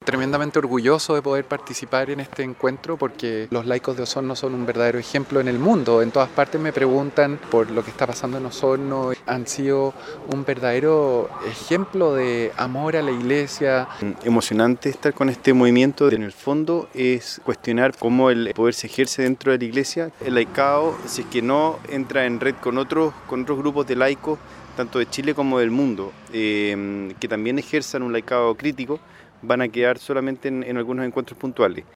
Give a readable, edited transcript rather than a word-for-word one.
tremendamente orgulloso de poder participar en este encuentro porque los laicos de Osorno son un verdadero ejemplo en el mundo. En todas partes me preguntan por lo que está pasando en Osorno. Han sido un verdadero ejemplo de amor a la iglesia. Emocionante estar con este movimiento. En el fondo es cuestionar cómo el poder se ejerce dentro de la iglesia. El laicado, si es que no entra en red con otros grupos de laicos, tanto de Chile como del mundo, que también ejerzan un laicado crítico, van a quedar solamente en algunos encuentros puntuales.